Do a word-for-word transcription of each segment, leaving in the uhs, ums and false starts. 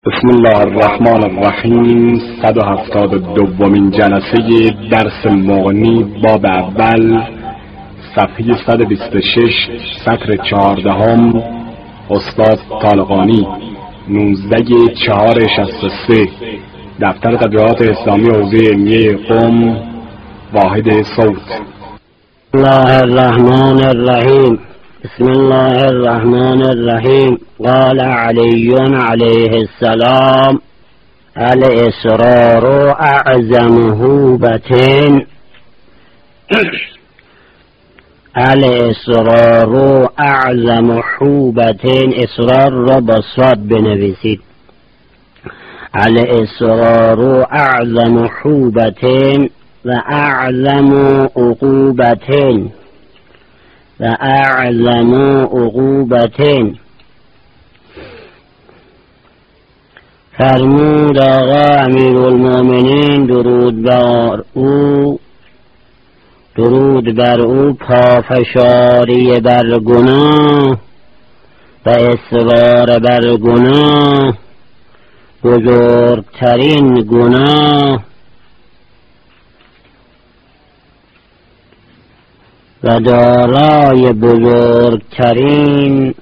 بسم الله الرحمن الرحیم. صد و هفتاد و دومین جلسه درس مغنی باب اول، صفحه صد و بیست و شش، سطر چهاردهم، استاد طالقانی، نوزده چهار شصت و سه، دفتر تبلیغات اسلامی حوزه علمیه قم، واحد صوت. بسم الله الرحمن الرحیم. بسم الله الرحمن الرحیم. قال علی علیه السلام: الاسرار اعظم حوبتین الاسرار اعظم حوبتین. اسرار را با صاد بنویسید. الاسرار اعظم حوبتین و اعظم عقوبتین و اعظم عقوبتین. فرمود آقا امیرالمومنین درود بر او درود بر او پافشاری بر گناه و اصرار بر گناه بزرگترین گناه و دارای بزرگترین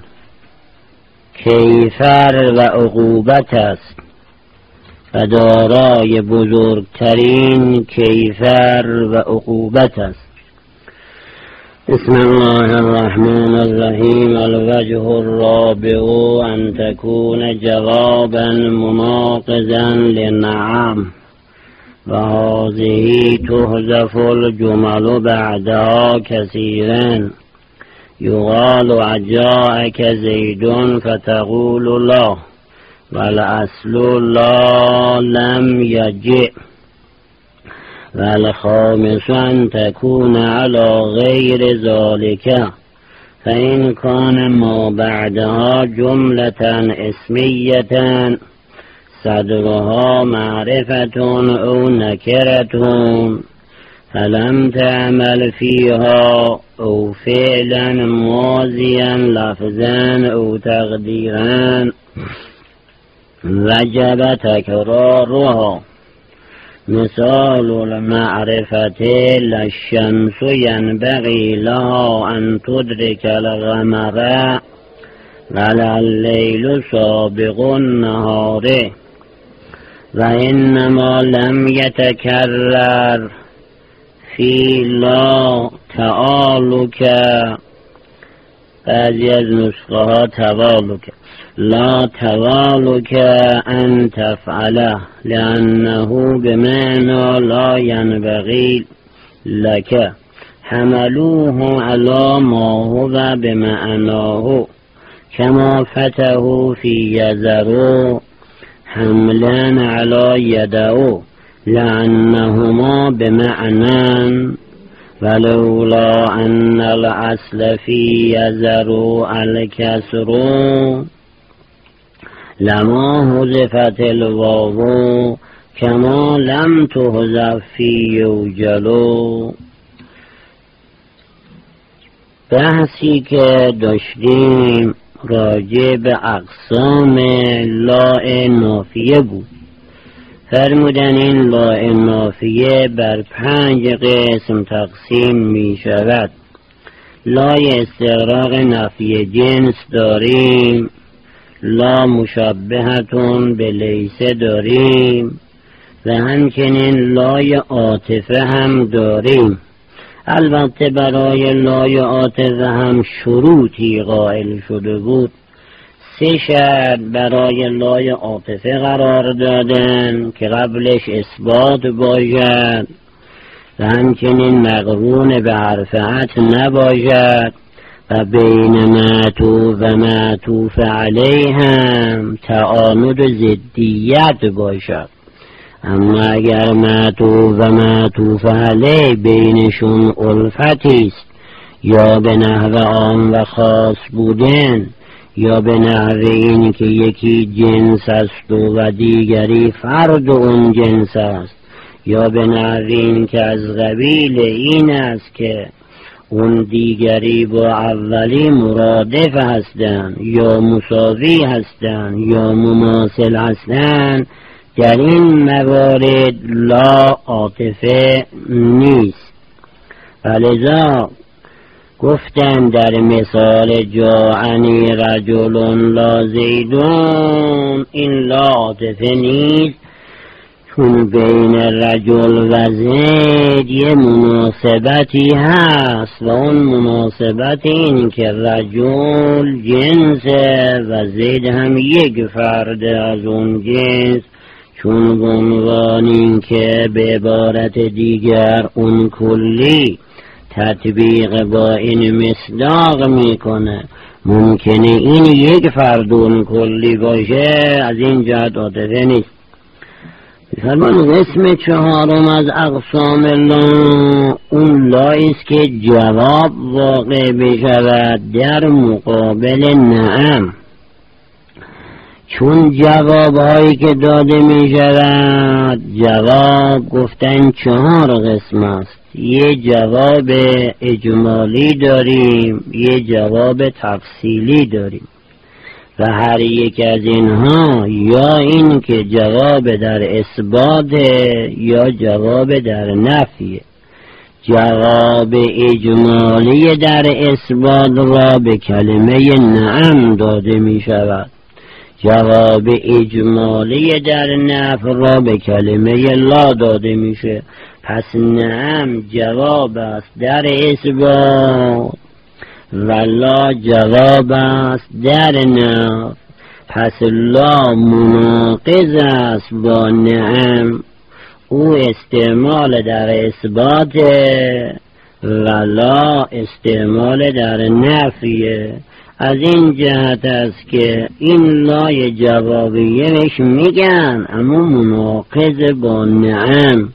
کیفر و عقوبت است و دارای بزرگترین کیفر و عقوبت است. بسم الله الرحمن الرحیم. الوجه الرابع ان تكون جوابا مماقضا للنعم و هذه تحذف الجمل بعدها كثيرا. يقال اجاءك زيد فتقول لا والاصل لا لم يجئ. والخامس ان تكون على غير ذلك فإن كان ما بعدها جملة اسمية صدرها معرفة أو نكرة فلم تعمل فيها أو فعلا موازيا لفظا أو تقديرا وجب تكرارها. مثال المعرفة: للشمس ينبغي لها أن تدرك القمر ولا الليل سابق النهار. وإنما لم يتكرر في لا تعالك، بعضی از نسخه ها توالک، لا توالک ان تفعله لأنه بمعنى لا ينبغي لك. حملوه على ما هو بمعناه كما فتحوا في يزروا حملا على يده لأنهما بمعنى ولولا أن الأصل في يزروا الكسر لما حذفت الواو كما لم تحذف في يوجلوا. بحثی که داشتیم راجع به اقسام لا نافیه بود. فرمودن این لا نافیه بر پنج قسم تقسیم می شود. لای استغراق نفی جنس داریم، لا مشابهتون به لیسه داریم و همچنین لای عاطفه هم داریم. البته برای لای عاطفه هم شروطی قائل شده بود. سه شرط برای لای عاطفه قرار دادن که قبلش اثبات باشد و همچنین مقرون به حرف عطف نباشد و بین معطوف و معطوف علیه هم تعاند و ضدیت باشد. اما اگر معطوف و معطوف علیه بینشون الفتی است یا به نحو عام و خاص بودن یا به نحو این که یکی جنس است و دیگری فرد اون جنس است یا به نحو این که از قبیل این است که اون دیگری با اولی مرادف هستند یا مساوی هستند یا مماثل هستند، در این موارد لا عاطفه نیست. ولذا گفتن در مثال جاءنی رجل لا زیدون، این لا عاطفه نیست، چون بین رجل و زید یه مناسبتی هست و اون مناسبت این که رجل جنسه و زید هم یک فرد از اون جنس، چون عنوان این که به عبارت دیگر اون کلی تطبیق با این مصداق میکنه، ممکنه این یک فرد اون کلی باشه، از این جهت عاطفه نیست. فرمان قسم چهارم از اقسام لا اون لایست که جواب واقع بشود در مقابل نعم، چون جواب هایی که داده می شود، جواب گفتن چهار قسم است. یه جواب اجمالی داریم، یه جواب تفصیلی داریم و هر یک از اینها یا این که جواب در اثبات یا جواب در نفی. جواب اجمالی در اثبات را به کلمه نعم داده می شود، جواب اجمالی در نفی را به کلمه لا داده میشه. پس نعم جواب است در اثبات و لا جواب است در نفی. پس لا مناقض است با نعم، او استعمال در اثبات و لا استعمال در نفیه. از این جهت است که این لای جوابیهش میگن اما مناقض با نعم.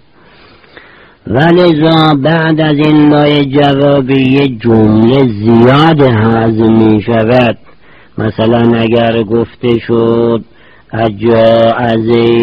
ولذا بعد از این لای جوابیه جمله زیاد هضم می شود. مثلا اگر گفته شد اجاء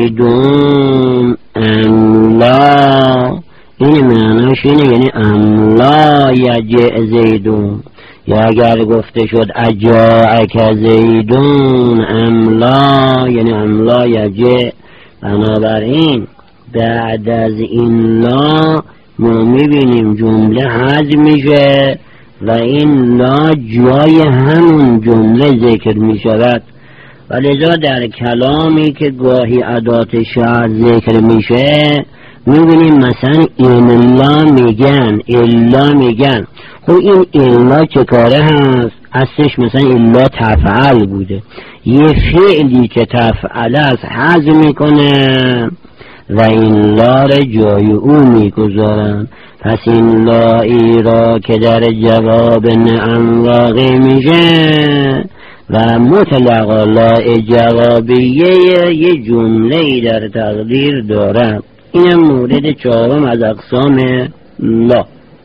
زیدون ام لا، این معناش اینه یعنی ام لا یجیء زیدون. یا اگر گفته شد اجاءک زیدون ام لا، یعنی ام لا یجیء. بنابراین بعد از این لا ما میبینیم جمله حذف میشه و این لا جای همون جمله ذکر میشود. ولذا در کلامی که گاهی ادات شرط ذکر میشه میبینیم مثلا الا میگن الا میگن. خب این الا چه کاره هست؟ اصلش مثلا الا تفعل بوده، یه فعلی که تفعل است حذف میکنه و این لا را جای او میگذارن. پس این لایی را که در جواب نعم واقع میشه و مطلق لا جوابیه یه جمله در تقدیر دارد. اینم مورد چهارم از اقسام لا.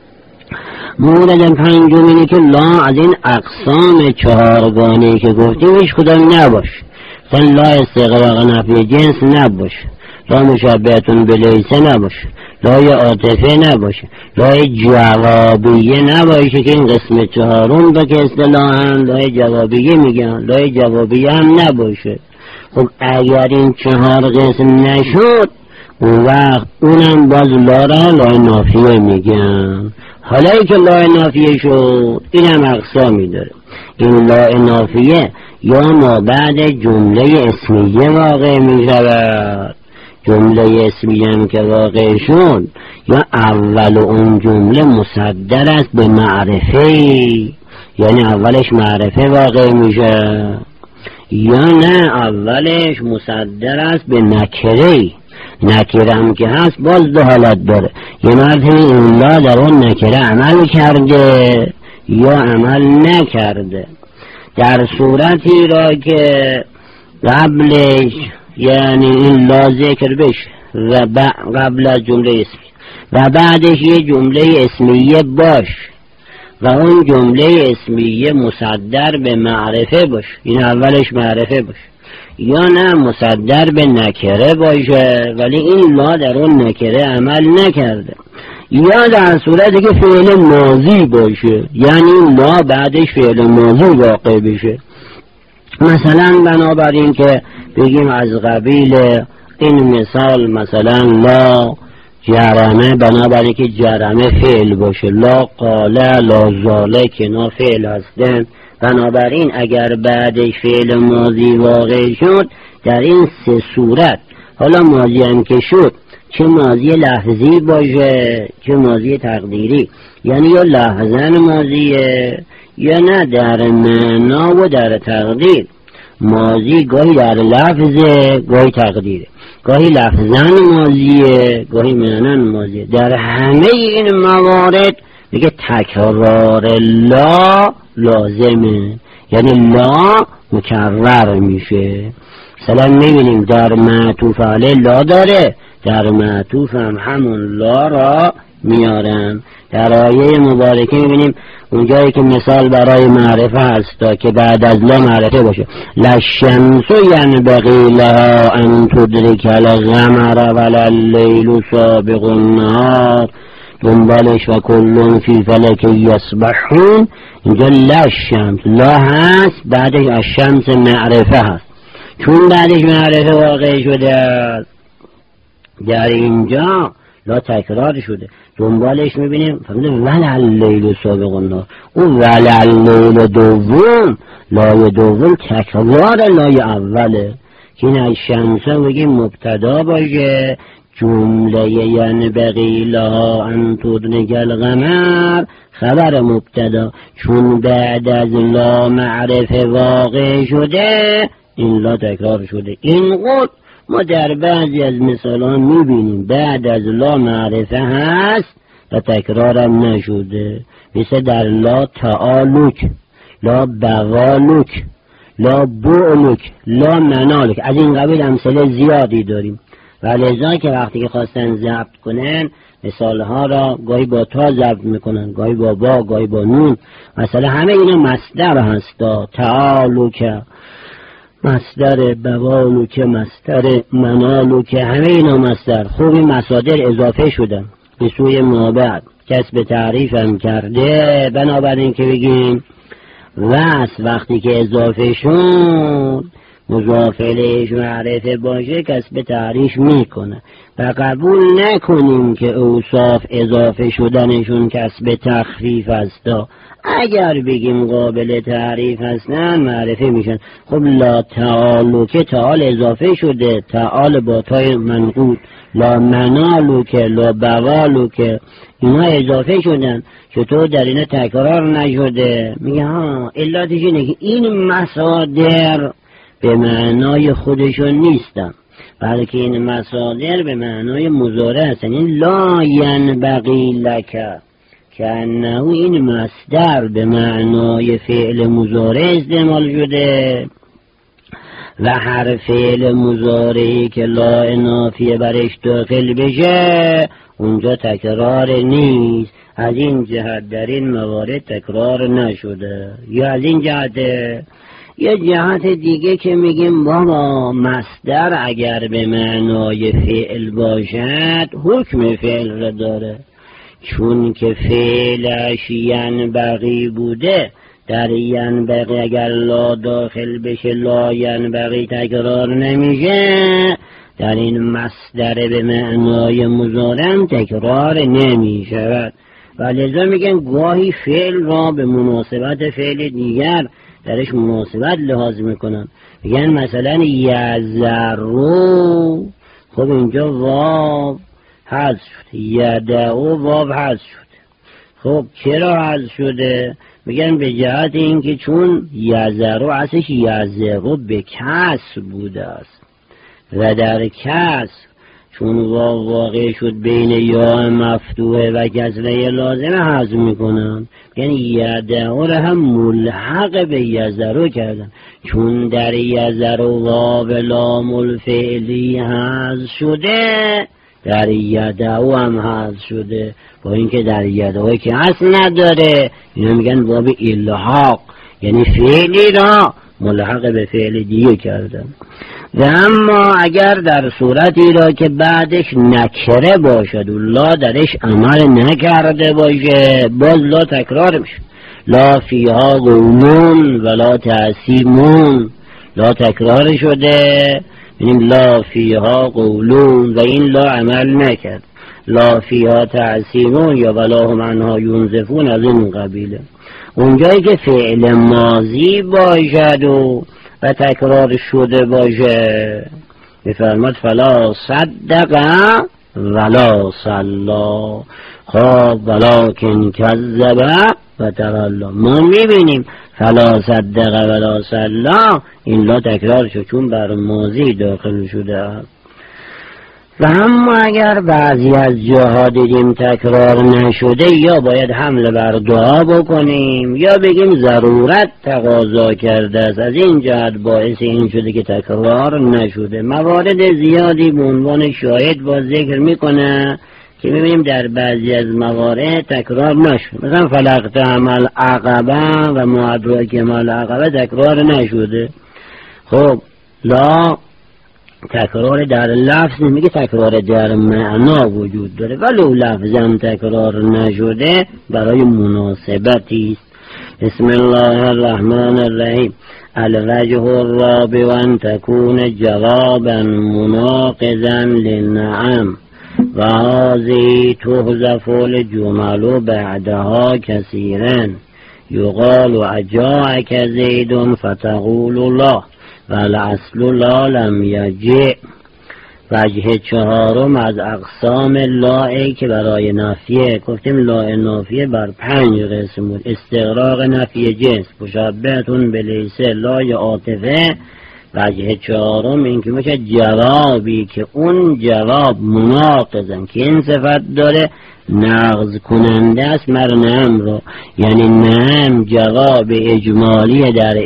مورد پنجم اینه که لا از این اقسام چهارگانه که گفتیم هیچ کدام نباش. مثلا لا استغراق نفی جنس نباش، لا مشابهتون به لیسه نباشه، لای عاطفه نباشه، لای جوابیه نباشه که این قسم چهارم با که اصطلاحاً لای جوابیه میگن، لای جوابیه هم نباشه. خب اگر این چهار قسم نشد اون وقت اونم باز لا را لای نافیه میگن. حالا که لای نافیه شد این هم اقسامی داره. این لای نافیه یا ما بعد جمله اسمیه واقع میشود، جمله اسمیه هم که واقع شد یا اول اون جمله مصدر است به معرفه، یعنی اولش معرفه واقع میشه، یا نه اولش مصدر است به نکره. نکره هم که هست باز دو حالت داره، یه مرتبه این لا در اون نکره عمل کرده یا عمل نکرده. در صورتی را که قبلش یعنی این لا ذکر بشه و قبل از جمله اسمی و بعدش یه جمله اسمیه باش و اون جمله اسمیه مصدر به معرفه باش، این اولش معرفه باش، یا نه مصدر به نکره باشه ولی این لا در اون نکره عمل نکرده، یا در صورتی که فعل ماضی باشه، یعنی لا بعدش فعل ماضی واقع بشه. مثلا بنابراین که بگیم از قبیل این مثال مثلا لا جرمه، بنابراین که جرمه فعل باشه، لا قاله لا زاله کنار فعل هستن، بنابراین اگر بعدش فعل ماضی واقع شد در این سه صورت، حالا ماضی هم که شد چه ماضی لفظی باشه چه ماضی تقدیری، یعنی یا لفظن ماضیه یا نه در معنا و در تقدیر. ماضی گاهی در لفظه گاهی تقدیره، گاهی لفظن ماضیه گاهی معنن ماضیه. در همه این موارد میگه تکرار لا لازمه، یعنی لا مکرر میشه. مثلا میبینیم در معطوف علیه لا داره، در معطوف هم همون لا را میارن. در آیه مبارکه میبینیم اونجایی که مثال برای معرفه هست که بعد از لا معرفه باشه، لشمس ینبغی لها ان تدرک القمر ولا اللیل سابق النهار، دنبالش و کلون فی فلک یسبحون. اینجا لشمس لا هست، بعدش الشمس معرفه هست، چون بعدش معرفه واقع شده است در اینجا لا تکرار شده. دنبالش میبینیم فهمیده ولا اللیل سابق النهار، اون ولا اللیل دوم لای دوم تکرار لای اوله که این الشمس بگیم مبتدا باشه، جمله ینبغی لها ان تدرک القمر خبر مبتدا، چون بعد از لا معرفه واقع شده این لا تکرار شده. این قول ما در بعضی از مثالان میبینیم بعد از لا معرفه هست و تکرارم نشده، مثل در لا تعالک، لا بوالک، لا بعلک، لا منالک. از این قبیل امثله زیادی داریم و لذا که وقتی که خواستن ضبط کنن مثالها را گاهی با تا ضبط میکنن، گاهی با با، گاهی با نون. مثلا همه اینا مصدر هستا، تعالک مصدر، بوالو که مصدر، منالو که همه اینا مصدر. خوبی مصادر اضافه شدن به سوی مابعد، کس به تعریف هم کرده. بنابراین که بگیم وس وقتی که اضافه شد مضافلش معرفه باشه کس به تعریف میکنه و قبول نکنیم که اوصاف اضافه شدنشون کس به تخفیف هستا. اگر بگیم قابل تعریف هستن معرفه میشن. خب لا تعالو که تعال اضافه شده، تعال با تای منقود، لا منالو که لا بوالو که اینا اضافه شدن، چطور در اینا تکرار نشده؟ میگه ها علتش اینه که این مصادر به معنای خودشون نیستن، بلکه این مصادر به معنای مضارع هستن. این لا ینبغی لک که انه این مصدر به معنای فعل مضارع استعمال شده و هر فعل مضارعی که لا نافیه برش داخل بشه اونجا تکرار نیست. از این جهت در این موارد تکرار نشده. یا از این جهت یه جهت دیگه که میگیم بابا مصدر اگر به معنای فعل باشد حکم فعل را داره، چون که فعلش ینبغی بوده. در ینبغی اگر لا داخل بشه لا ینبغی تکرار نمیشه، در این مصدر به معنای مضارع تکرار نمیشه. و لذا میگن گاهی فعل را به مناسبت فعل دیگر درش مناسبت لحاظ میکنن. میگن مثلا یزرو، خب اینجا واو حذف شد، یدعو واو حذف شد. خب چرا حذف شده؟ میگن به جهت اینکه چون یزرو اصلش یزرو به کسر بوده است و در کسر چون واو واقع شد بین یا مفتوحه و کسره لازمه حذف میکنن. یعنی یدعو را هم ملحق به یزرو کردن، چون در یزرو واو لام الفعلی حذف شده در یدعو هم حذف شده، با اینکه در یدعو که اصل نداره. اینا میگن باب الحاق، یعنی فعلی را ملحق به فعل دیگه کردن. و اما اگر در صورتی را که بعدش نکره باشد و لا درش عمل نکرده باشه باز لا تکرار میشه. لا فیها قولون ولا تعصیمون، لا تکرار شده، یعنی لا فیها قولون و این لا عمل نکرد. لا فیها تعصیمون یا ولا هم عنها ینزفون از این قبیله. اونجایی که فعل ماضی باشد و و تکرار شده باشه بفرماد فلا صدق ولا صلا، خب ولکن کذب و تولى. ما میبینیم فلا صدق ولا صلا این لا تکرار شد چون بر ماضی داخل شده است. و اما اگر بعضی از جاها دیدیم تکرار نشده یا باید حمله بر دعا بکنیم یا بگیم ضرورت تقاضا کرده است، از این جهت باعث این شده که تکرار نشده. موارد زیادی به عنوان شاهد با ذکر میکنه که میبینیم در بعضی از موارد تکرار نشده. مثلا فلقتهم العقبه و ما ادراک ما العقبه تکرار نشده. خب لا تکرار در لفظ نمیگه، تکرار در معنا وجود داره، ولو لفظم تکرار نشده برای مناسبتی است. بسم الله الرحمن الرحیم. الوجه الرابع ان تكون جوابا مناقضا للنعم و هذه تحذف الجمل بعدها كثيرا يقال اجاءك زید فتقول الله و الاصل لا لم یجع. وجه چهارم از اقسام لا که برای نافیه گفتیم لا نافیه بر پنج قسم بود. استغراق نفی جنس مشبهتون به لیسه لا یا عاطفه. وجه چهارم این که میشه جوابی که اون جواب مناقضن که این صفت داره نقض کننده است مر نعم رو، یعنی نعم جواب اجمالی در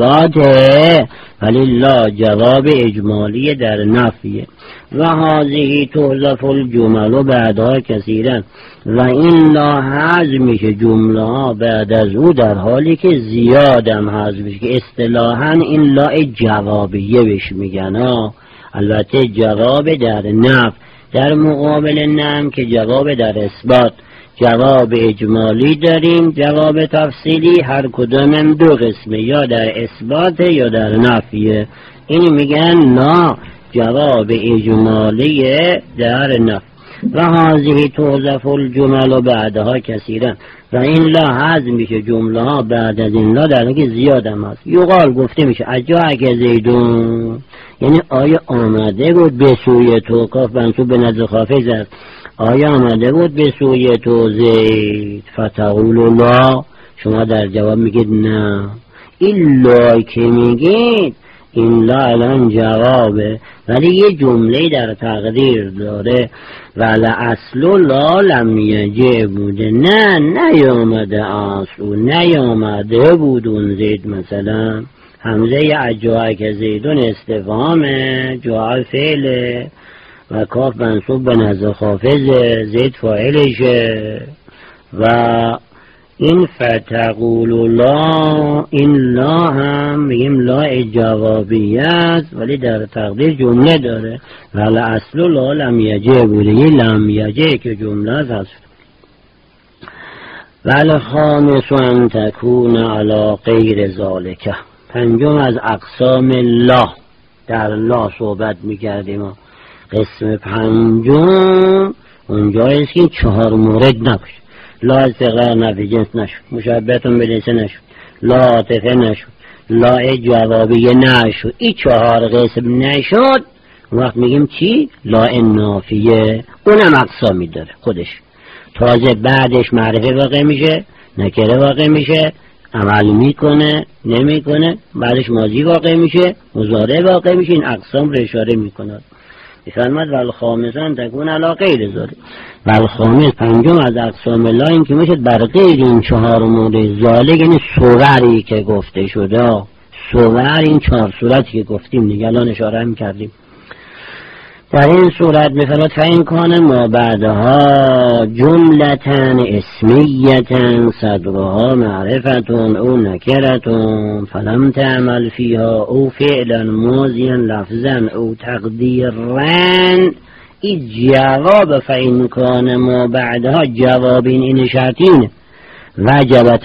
اثباته ولی لا جواب اجمالی در نفیه. و هذه تحذف الجمل بعدها کثیرا و این لا حذف میشه جمله ها بعد از او در حالی که زیادم حذف میشه که اصطلاحا این لا جوابیه بهش میگن ها. البته جواب در نفی در مقابل نعم که جواب در اثبات. جواب اجمالی داریم جواب تفصیلی، هر کدوم دو قسمه یا در اثبات یا در نفیه. این میگن لا جواب اجمالی در نفی. و هذه توظف الجمل بعدها کثیرا و این لا حذف میشه جمله ها بعد از این لا در حالی که زیاد هم هست. یقال گفته میشه اجاءک زیدون، یعنی آیا آمده بود به سوی تو، کاف منصوب به نزد خافض است، آیا آمده بود به سوی تو زید فتقول لا، شما در جواب میگید نه. این لا که میگید این لا الان جوابه ولی یه جمله در تقدیر داره ولی اصل لا لم یجع بوده، نه نیامده اصل نیامده بود اون زید. مثلا همزه اجاءک زیدون استفهامه، جاء فعله و کاف منصوب به نزد خافضه، زید فاعلشه و این فتقول لا این لا هم میگیم لا جوابیه است ولی در تقدیر جمله داره ولی اصل لا لم یجع بوده، یه لم یجع که جمله است. ولی خامس ان تکون علی غیر ذالک. پنجم از اقسام لا، در لا صحبت میکردیم، قسم پنجم اونجاییست که چهار مورد نباشه. لا استقرار نفی جنس نشد، مشبهتون به لیسه نشد، لا عاطفه نشد، لا جوابیه نشد، این چهار قسم نشد وقت میگیم چی؟ لا نافیه. اونم اقسامی داره خودش، تازه بعدش معرفه واقع میشه، نکره واقع میشه، عمل میکنه نمیکنه، بعدش ماضی واقع میشه، مضارع واقع میشه. این اقسام رو اشاره میکنه. فرمود والخامسان تکون علی غیر ذالک. والخامس پنجم از اقسام لا این که میشه بر غیر این چهار مورد ذالک، یعنی صوری که گفته شده، صور این چهار صورتی که گفتیم دیگه الان اشاره هم کردیم. در این صورت مثلا فین کان ما بعدها جملتن اسمیتن صدرها معرفتون او نکرتون فلم تعمل فیها او فعلا ماضیا لفظا او تقدیرن، این جواب فین کان ما بعدها جواب این شرطین وجب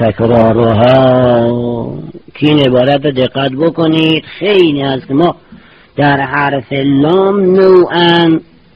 تکرارها. که این عبارت رو دقت بکنید، خیلی هست که ما در حرف لام نوعا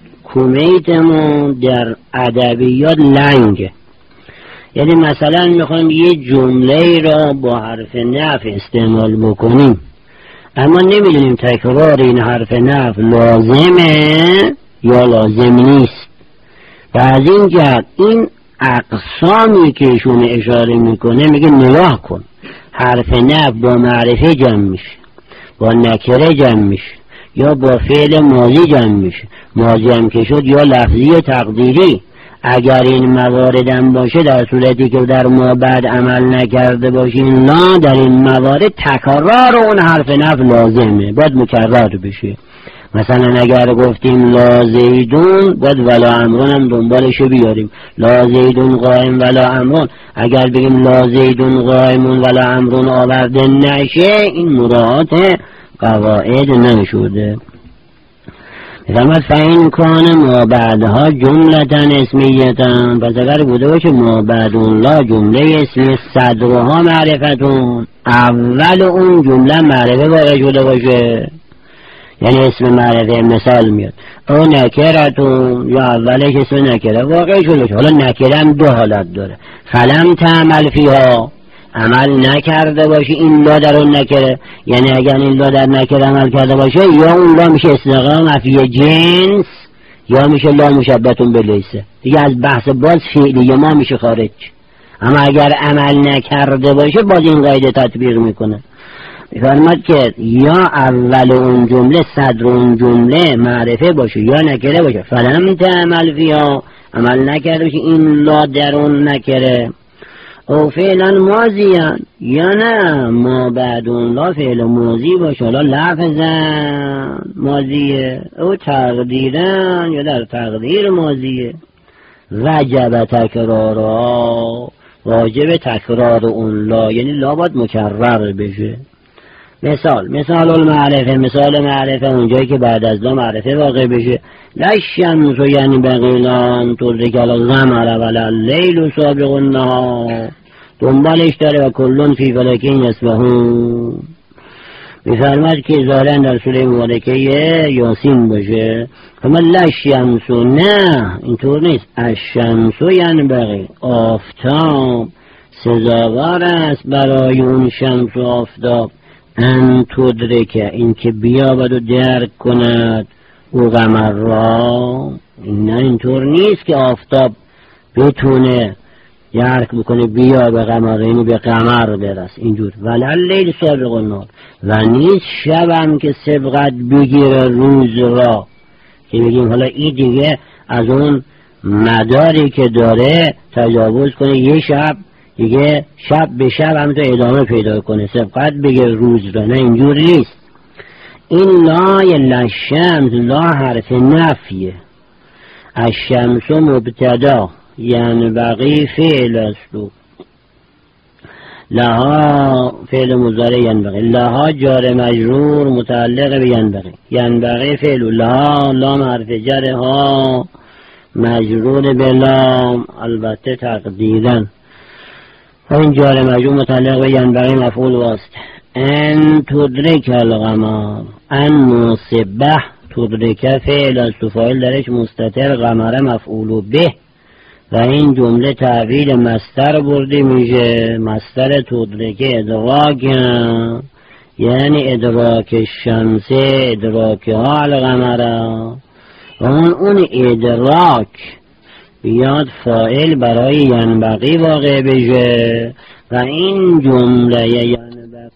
کمیتمون در ادبیات لنگه، یعنی مثلا میخوایم یه جمله را با حرف نفی استعمال بکنیم اما نمیدونیم تکرار این حرف نفی لازمه یا لازم نیست. و از این جهت این اقسامی که ایشون اشاره میکنه میگه نگاه کن، حرف نفی با معرفه جمع میشه، با نکره جمع میشه، یا با فعل ماضی جمع میشه، ماضی هم که شد یا لفظی و تقدیری. اگر این مواردم باشه در صورتی که در ما بعد عمل نکرده باشین لا، در این موارد تکرار اون حرف نفی لازمه، باید مکرر بشه. مثلا اگر گفتیم لا زیدون باید ولا امرون هم دنبالشو بیاریم، لا زیدون قائم ولا امرون. اگر بگیم لا زیدون قائمون ولا امرون آورده نشه این مراعات قواعد نشده. فرمد فین کان ما بعدها جملتن اسمیتن، پس اگر بوده باشه ما بعدون لا جمله اسمی صدرها معرفتون، اول اون جمله معرفه واقع شده باشه، یعنی اسم معرفه مثال میاد او نکرتون یا اولش اسم نکره واقع شده باشه. حالا نکره هم دو حالت داره، فلم تعمل فیها عمل نکرده باشه این لا در اون نکره، یعنی اگر این لا در نکره عمل کرده باشه یا اون لا میشه استقام افی جنس یا میشه لا مشبهتون بلیسه، دیگه از بحث باز فعلی ما میشه خارج. اما اگر عمل نکرده باشه باز این قاعده تطبیق میکنه. میفرماد که یا اول اون جمله صدر اون جمله معرفه باشه یا نکره باشه، فلم تعمل فیها عمل نکرده باشه این لا در اون نکره، او فعلا ماضیان یا نه ما بعد اون لا فعل ماضی باشه، حالا لفظا ماضیه، او تقدیرن یا در تقدیر ماضیه. وجب تکرارا، واجب تکرار اون لا، یعنی لا باید مکرر بشه. مثال مثال المعرفه، مثال معرفه اونجایی که بعد از لا معرفه واقع بشه. لشمس یعنی بقیلان تدرک القمر ولا اللیل سابق النهار، دنبالش داره و کلون فی فلکین یسبحون. میفرماد که ظاهرا در سوره مبارکه یاسین باشه. اما لشمس نه اینطور نیست، الشمس یعنی بقیل آفتاب سزاوار است برای اون شمس و آفتاب ان تدرک این که بیابد و درک کند او قمر را. نه اینطور نیست که آفتاب بتونه درک بکنه بیا به قمر، اینو به قمر برس اینجور. ولی لیل سابق النهار، و نیست شبم که سبقت بگیره روز را، که بگیم حالا این دیگه از اون مداری که داره تجاوز کنه یه شب دیگه شب به شب هم تو ادامه پیدا کنه سبقت بگیر روز را. نه اینجور نیست. این لای لشمس لا حرف نفیه، الشمس مبتدا یعنی بقی فعل است و لها فعل مضارع ینبغی، لها جار مجرور متعلق به ینبغی، ینبغی فعل لها لام حرف جر ها مجرور به لام البته تقدیرا، این جار مجرور متعلق به ینبغی مفعول واسط. ان تدرک القمر، ان مصبح تدرک فعل است و فاعل درش مستتر، قمر مفعول به، و این جمله تعبیر مصدر برده میشه. مصدر تدرک ادراک یعنی ادراک شمس ادراک ها القمر، و اون اون ادراک بیاد فاعل برای ینبغی واقع بشه، و این جمله ینبغی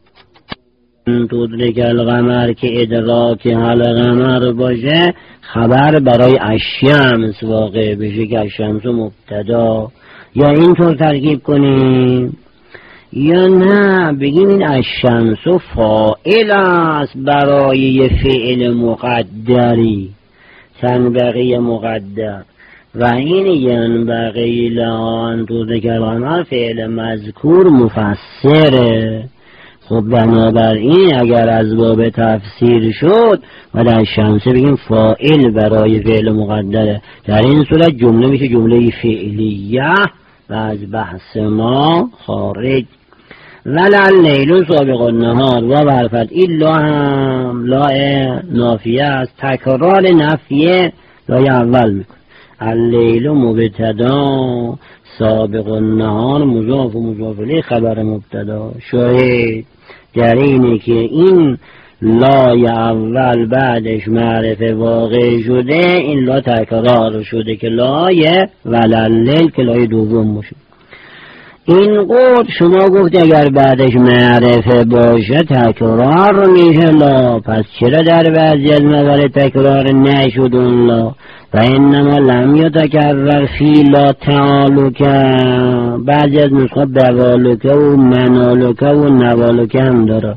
تدرک القمر که ادراک القمر باشه خبر برای الشمس واقع بشه که الشمس مبتدا. یا اینطور ترکیب کنیم یا نه بگیم این الشمس فاعل است برای یه فعل مقدری، تنبغی مقدر و این ینبغی لان تو ذکران فعل مذکور مفسره. خب بنابراین اگر از باب تفسیر شد و در شمسه بگیم فاعل برای فعل مقدره، در این صورت جمله میشه جمله فعلیه و از بحث ما خارج. ولل لیل سابق النهار و برفت این لا هم لا نافیه است، تکرار نفیه لای اول میکن. اللیل مبتدا، سابق النهار مضاف و مضاف الیه خبر مبتدا. شاهد در اینه که این لای اول بعدش معرفه واقع شده، این لا تکرار شده که لای وللیل که لای دوم باشه. این قول شما گفت اگر بعدش معرفه باشه تکرار میشه لا، پس چرا در بعضی از موارد تکرار نشد اون لا؟ و انما لم یتکرر فی لا تعالوکه، بعضی از نسخه دوالوکه و منالوکه و نوالوکه هم داره.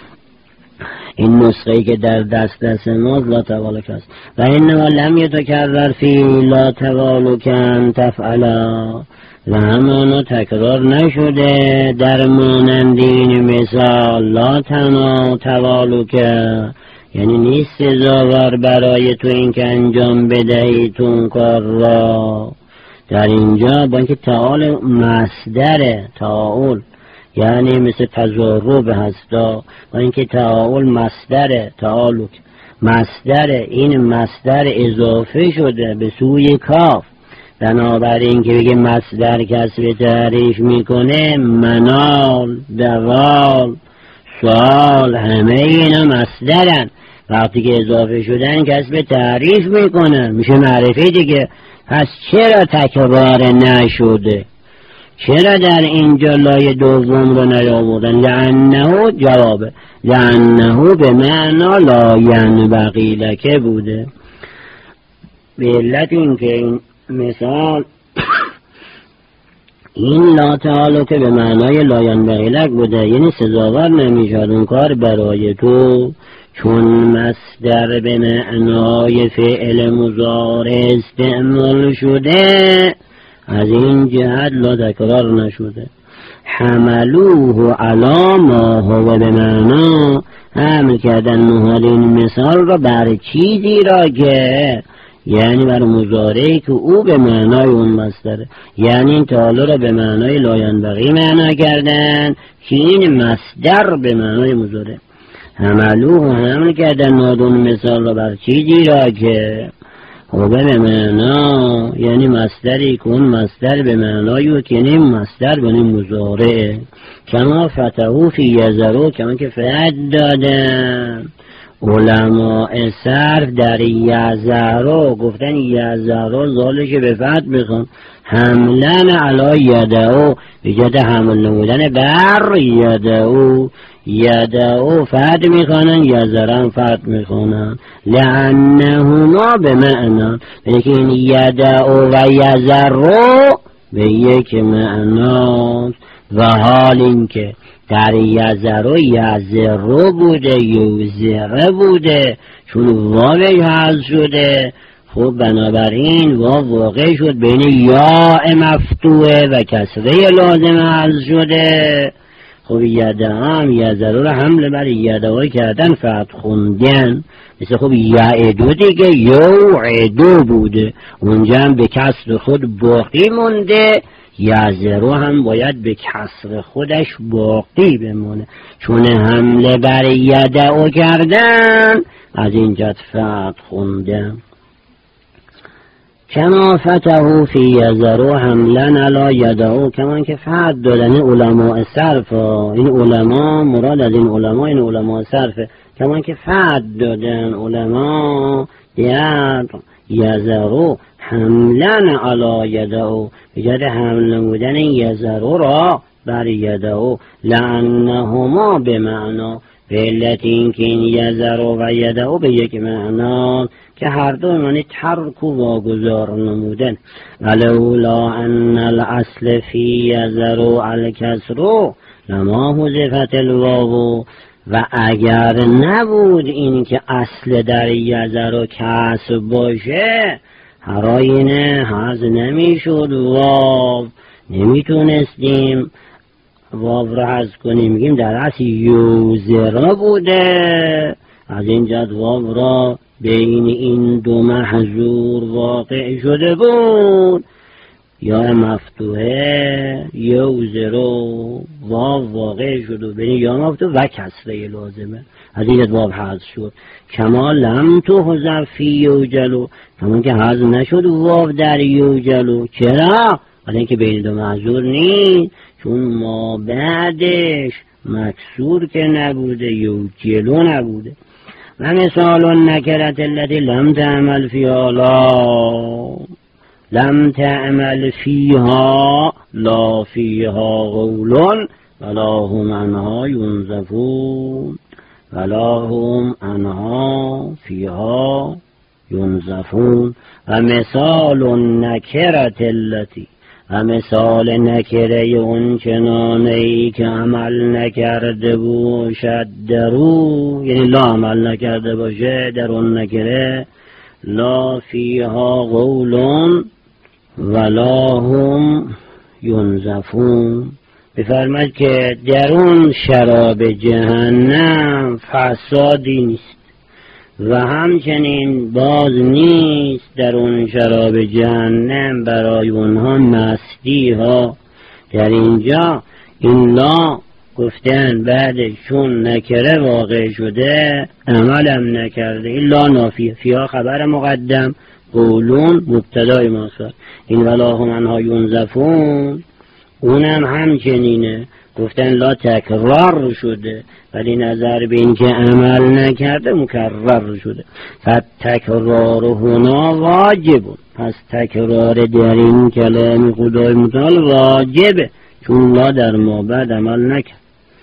این نسخه‌ای که در دست دست ماست لا توالوکه است. و انما لم یتکرر فی لا توالوکه تفعلا، و همانا تکرار نشده در مانند این مثال لا تنا توالوکه، یعنی نیست سزاوار برای تو این که انجام بدهی تو اون کار را. در اینجا با اینکه تعال مصدره تعال، یعنی مثل تضارب هستا، با اینکه تعال مصدره تعالوک مصدره، این مصدر اضافه شده به سوی کاف، بنابراین که بگه مصدر کسب تعریف میکنه، منال دوال سوال همه اینا مصدرن، وقتی که اضافه شدن کسب تعریف میکنن میشه معرفه دیگه. پس چرا تکرار نشده؟ چرا در اینجا لای دوم رو نیاوردن؟ لانه جوابه لانه به معنا لا ینبغی لک بوده، به علت این که این مثال این لا تعالی که به معنای لا ینبغی لک بوده، یعنی سزاوار نمیشد اون کار برای تو، چون مصدر به معنای فعل مضارع استعمال شده، از این جهت لا تکرار نشده. حملوه علی ما هو به معنا، حمل کردن نهاد این مثال را بر چیزی را که، یعنی بر مضارعی که او به معنای اون مصدره، یعنی این تعالی را به معنای لا ینبغی معنا کردن که این مصدر به معنای مضارع. حملوه حمل کردن نادون مثال را بر چیزی را که هو به معنا، یعنی مصدری که اون مصدر به معنای او که این مصدر به این مضارع. کما فتحو فی یذرو، کما که فتح دادن علماء صرف در یذرو، گفتن یذرو زالش به فتح بخون، حملن علی یدعو، بجد حمل نمودن بر یدعو، یدعو فتح میخوانن یذرن فتح میخوانن، لانهما به معنا، لیکن یدعو و یذرو به یک معناست. و حال این که در یذرو یذرو بوده یوزره بوده، چون واوش حذف شده، خب بنابراین واو واقع شد بین یا مفتوحه و کسره لازم حذف شده. خب یده هم یذرو رو حمل بر یده‌ها کردن فتح خوندن، مثل خب یعدو دیگه یوعدو بوده، اونجا هم به کسر خود باقی مونده، یذرو هم باید به کسر خودش باقی بمونه، چون حمله بر یده‌ها کردن از اینجا فتح خوندن. کما فتحو فی یذرو حملن علی یدعو، کما که فتح دادن علماء صرف، این علماء مراد از این علماء این علماء صرف، کما که فتح دادن علماء ید یذرو حملن علی یدعو، بجد حمل نمودن یذرو را بر یدعو، لانهما به معنا، به علت این که این یذرو و یدعو به یک معنا که هر دو معنی ترک و واگذار نمودن. ولولا ان الاصل فی یذرو الکسرو لما حذفت الواو، و اگر نبود این که اصل در یزر و کسب باشه هراینه هز نمیشد واو، نمیتونستیم واو را حذف کنیم، میگیم در اصل یوزرا بوده، از این جد واو را بین این دو محذور واقع شده بود، یا مفتوحه یوزرو واو واقع شده بین یا مفتوح و کسره لازمه، از این جد واو حذف شد. کما لم تحذف فی یوجلو، کما که حذف نشد واو در یوجلو. چرا؟ ولی اینکه بین دو محذور نیست، چون ما بعدش مکسور که نبوده، یوجلو نبوده. و مثال نکرت التي لم تعمل فیها لا لم تعمل فیها لا فیها قول ولا هم عنها ینزفون ولا هم عنها فیها ینزفون. و مثال نکرت التي، و مثال نکره اون چنانهی که عمل نکرده باشد درو، یعنی لا عمل نکرده باشه در اون نکره، لا فیها قولون ولا هم ینزفون. بفرماید که در اون شراب جهنم فسادی نیست و همچنین باز نیست در اون شراب جهنم برای اونها مستی ها. در اینجا این لا گفتن بعدش چون نکره واقع شده عملم نکرده، این لا نافیه، فیها خبر مقدم، قولون مبتدای ماخر، این ولا هم عنها ینزفون اونم همچنینه، گفتن لا تکرار شده ولی نظر به این که عمل نکرده مکرر شده. فتکرار هنا واجب، پس تکرار در این کلام خدای متعال واجبه، چون لا در ما بعد عمل نکرد.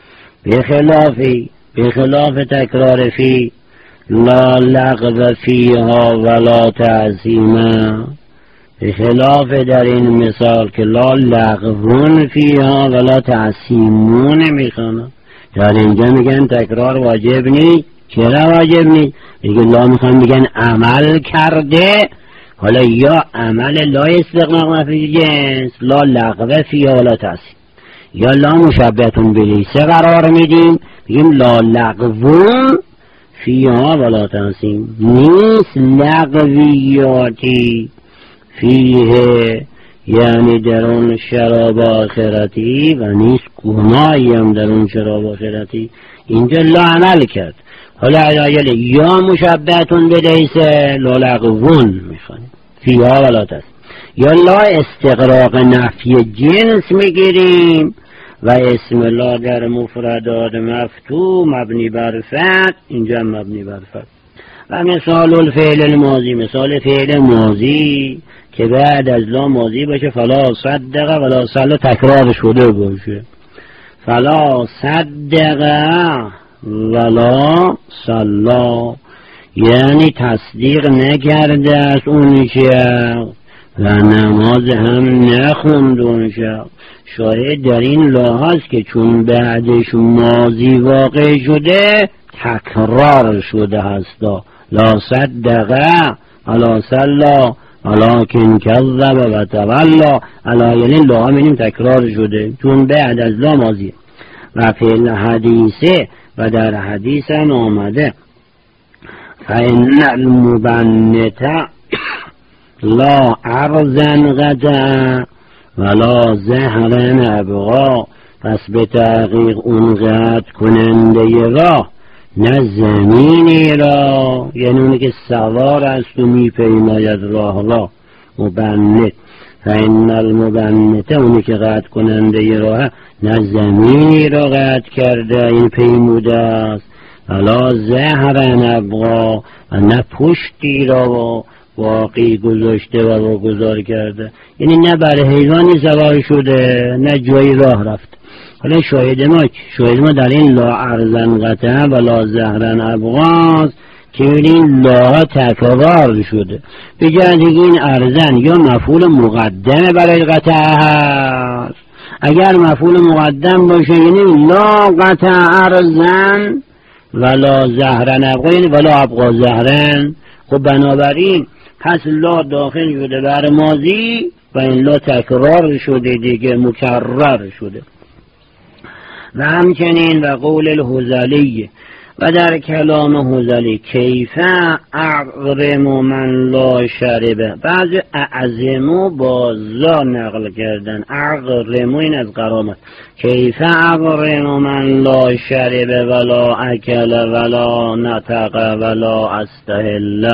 بخلافی بخلاف تکرار فی لا لغو فیها ولا تعظیما، بخلاف در این مثال که لا لغون فیها ولا تعصیمون میخوانا، در اینجا میگن تکرار واجب نیست. چرا واجب نیست؟ میگن لا میخوان میگن عمل کرده، حالا یا عمل لا استقراق نفی جنس لا لغو فیها ولا تعصیم، یا لا مشبهتون بلیسه قرار میدیم میگیم لا لغون فیها ولا تعصیم، نیست لغویاتی فیه یعنی در اون شراب آخرتی و نیست گناهی هم در اون شراب آخرتی. اینجا لا عمل کرد، حالا علایل یا مشبهتون بلیسه لا لغون میخوانیم فیها ولا تعصیم، یا لا استقراق نفی جنس میگیریم و اسم لا در مفردات مفتوح مبنی بر فتح، اینجا مبنی بر فتح. و مثال الفعل الماضی، مثال فعل ماضی که بعد از لا ماضی باشه، فلا صدقه ولا صلا تکرار شده باشه، فلا صدقه ولا صلا یعنی تصدیق نکرده از اون شخص و نماز هم نخوند اون شخص. شاهد در این لا هست که چون بعدش ماضی واقع شده تکرار شده هست، لا صدقه ولا صلا ولکن کذب و تولا، الا یعنی لا همینیم تکرار شده چون بعد از لا ماضی. و فعل حدیثه و در حدیث هم آمده فإن المبنت لا عرضن غدا ولا زهرن ابغا، پس به تحقیق اون قطع کننده راه نه زمینی را، یعنی اونی که سوار است و میپیماید راه را مبنت. فإن المبنت اونی که قطع کننده راه نه زمینی را قطع کرده این پیموده است، ولا زهرن ابغا و نه پشتی را باقی گذاشته و واگذار کرده، یعنی نه بر حیوانی سوار شده نه جایی راه رفت. حالا شاهد ما شاهد ما در این لا ارزن قطعه و لا زهرن ابغاست که این لا تکرار شده، به جای این ارزن یا مفعول مقدم برای قطعه هست. اگر مفعول مقدم باشه یعنی لا قطع ارزن ولا زهرن ابقا یعنی ولا ابقا زهرن. خب بنابراین پس لا داخل شده بر ماضی و این لا تکرار شده دیگه، مکرر شده. و همچنین و قول الهذلی و در کلام هذلی کیفه اغرم من لا شربه، بعضی اعظمو با زا نقل کردن، اغرمو این از غرامت، کیفه اغرم من لا شربه ولا اکل ولا نطق ولا استهل،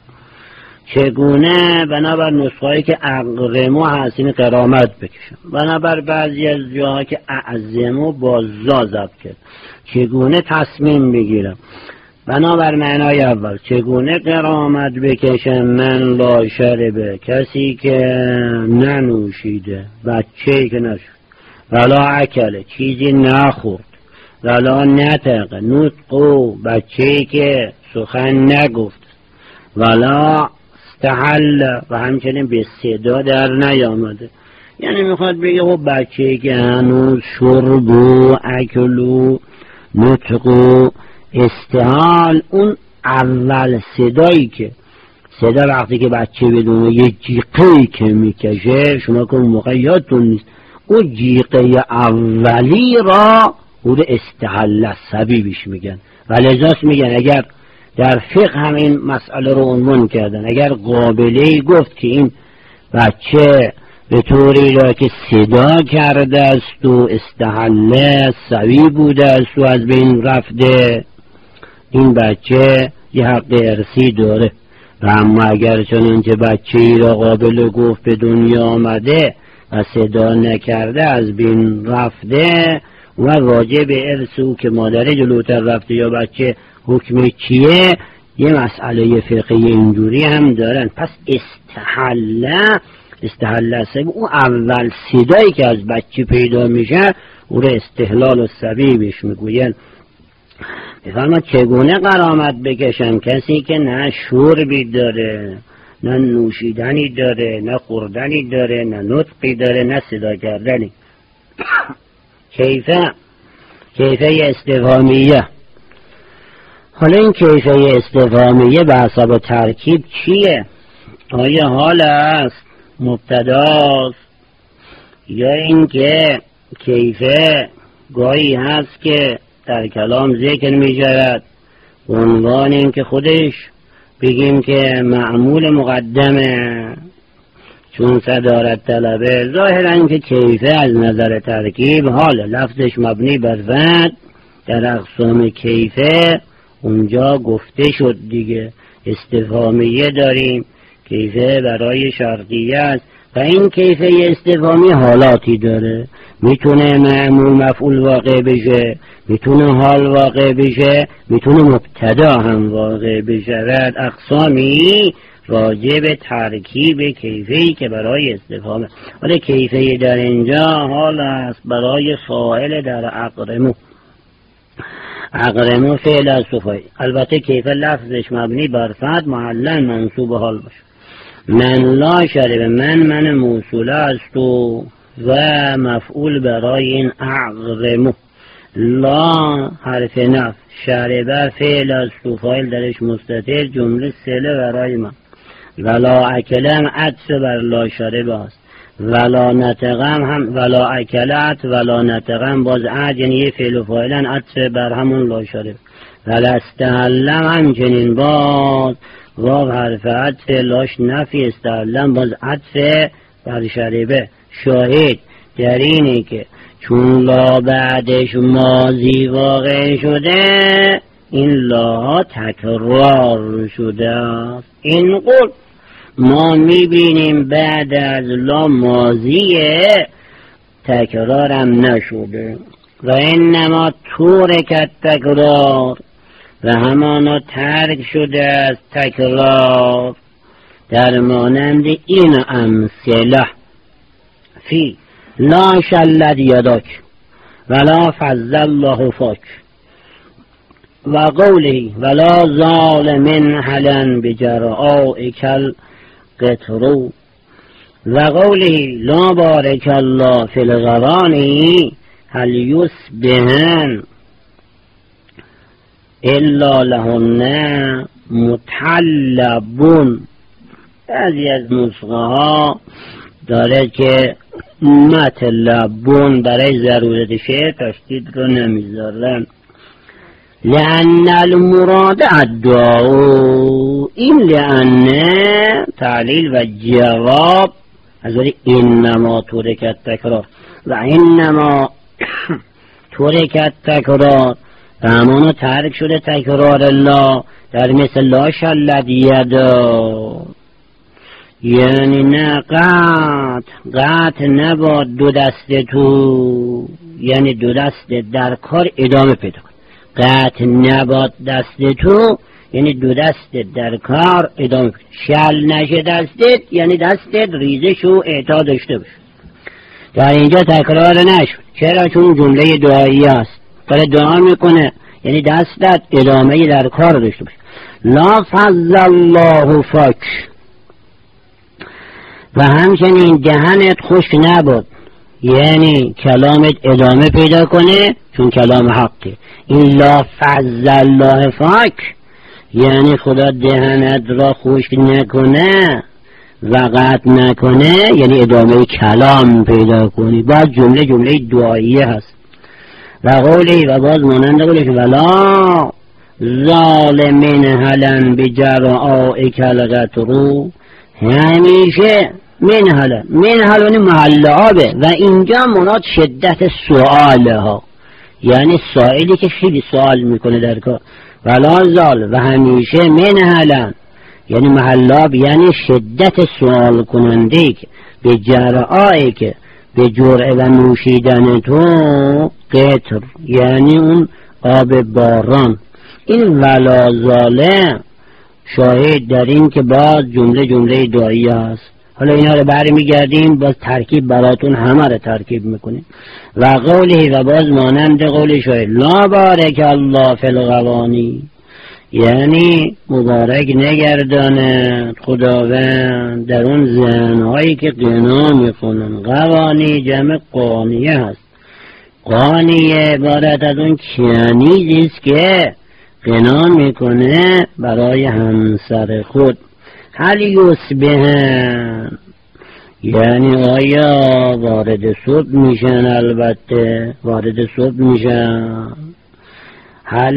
چگونه بنابر نسخه‌ای که اغرمو هست این قرامت بکشم، بنابر بعضی از جاها که اعظمو با زا ضبط کرد، چگونه تصمیم بگیرم بنابر معنای اول، چگونه قرامت بکشم من لا شربه، کسی که ننوشیده، بچه‌ای که نشد، ولا اکله چیزی نخورد، ولا نطق نطقو بچه‌ای که سخن نگفت، ولا استحل و همچنین به صدا در نیامده. یعنی میخواد بگه خب بچه‌ای که هنوز شرب و اکل و نطق و استحال، اون اول صدایی که صدا وقتی که بچه بدونه یه جیقه‌ای که میکشه، شما که اون موقع یادتون نیست، اون جیقه اولی را او استحل سبیبش میگن. و لذاست میگن اگر در فقه هم این مسئله رو عنوان کردن، اگر قابلی گفت که این بچه به طوری را که صدا کرده است و استحله سوی بوده است و از بین رفته، این بچه یه حق ارثی داره. و اما اگر چنانچه بچه ای را قابل گفت به دنیا آمده و صدا نکرده از بین رفته و راجع به ارث او که مادره جلوتر رفته یا بچه حکم چیه، یه مسئله فقهی اینجوری هم دارن. پس استحله استحله سبی، اون اول صدایی که از بچه پیدا میشه او رو استحلال و سبیبش میگوین. بفرما چگونه قرامت بکشم کسی که نه شربی داره، نه نوشیدنی داره، نه خوردنی داره، نه نطقی داره، نه صدا کردنی. کیفه کیفه استفهامیه. حالا این کیفه استفهامیه به حساب ترکیب چیه؟ آیا حال است، مبتداست، یا اینکه کیفه گاهی هست که در کلام ذکر می شود عنوان این که خودش بگیم که معمول مقدمه چون صدارت طلبه. ظاهرا که کیفه از نظر ترکیب حال لفظش مبنی بر فتح در اقسام کیفه اونجا گفته شد دیگه. استفهامیه داریم، کیفه برای شرطیه است و این کیفه استفهامی حالاتی داره، میتونه معمول مفعول واقع بشه، میتونه حال واقع بشه، میتونه مبتدا هم واقع بشه. اقسامی راجع به ترکیب کیفه‌ای که برای استفهامه. ولی کیفه در اینجا حال است برای فاعل در اقرمو. اقرمو فعل از صفای، البته کیفه لفظش مبنی بر فتح محلا منصوب حال باشه. من لا شرب، من من موصوله است و و مفعول برای این اقرمو. لا حرف نفی، شرب فعل از صفایل درش مستتر، جمله سله برای من. ولا اکلم عطف بر لا شرب است. ولا نتقم هم ولا اکلت ولا نتقم باز عد، یعنی یه فعل و فاعلن عطف بر همون لا شرب. ولا استهلم همچنین باز واو حرف عطف، لاش نفی، استهلم باز عطف بر شربه. شاهد در اینه که چون لا بعدش ماضی واقع شده این لا تکرار شده است. این قول ما میبینیم بعد از لا ماضیه تکرارم نشده و انما ترکت تکرار و همانا ترک شده از تکرار در مانند این امثله فی لا شلد یدک ولا فضل الله فاک و قوله ولا ظالم حلا بجرعائک القطرو و قوله لا بارک الله فی الغرانی هل یسبهن الا لهن متلبون. بعضی از نسخه ها داره که متلبون برای ضرورت شعر تشدید رو نمیذارن. لأن المراد الدعاء، این لأن تعلیل و جواب از انما ترکت تکرار و انما ترکت تکرار همانو ترک شده تکرار الله در مثل لا شلت یدا، یعنی نه قط قط نباد دو دست تو، یعنی دو دست در کار ادامه پیدا کن. قط نباد دست تو یعنی دو دست در کار ادامه پیدا. شل نشه دستت یعنی دستت ریزش و اعطا داشته باشه. در اینجا تکرار نشد. چرا؟ چون جمله دعایی است، داره دعا میکنه یعنی دستت ادامه در کار داشته باشه. لا فضل الله فک، و همچنین دهنت خشک نبود، یعنی کلامت ادامه پیدا کنه چون کلام حقه. این لا فضل الله فک یعنی خدا دهنت را خشک نکنه و قطع نکنه، یعنی ادامه کلام پیدا کنی. باز جمله جمله دعاییه هست. و قولی و باز مانند قولش ولا ظالمین هلن بجرعاء کلغترو، همیشه من هلن من هلن محل آبه و اینجا مراد شدت سؤاله ها، یعنی سائلی که خیلی سوال میکنه در کار. ولا زال و همیشه من هلن یعنی محل آب، یعنی شدت سوال کننده که به جرعائی که به جرعه و نوشیدن تو قطر، یعنی اون آب باران. این ولا زاله شاهد در این که باز جمله جمله دعایی است. حالا اینا رو برمی میگردیم باز ترکیب براتون همه رو ترکیب میکنیم. و قوله و باز مانند قول شاهد لا بارک الله فی الغوانی، یعنی مبارک نگردانه خداوند در اون زنهایی که غنا میکنن. قوانی جمع قانیه هست. قانیه عبارت از اون کنیزی است که غنا میکنه برای همسر خود. هل یصبحن یعنی آیا وارد صبح میشن؟ البته وارد صبح میشن. هل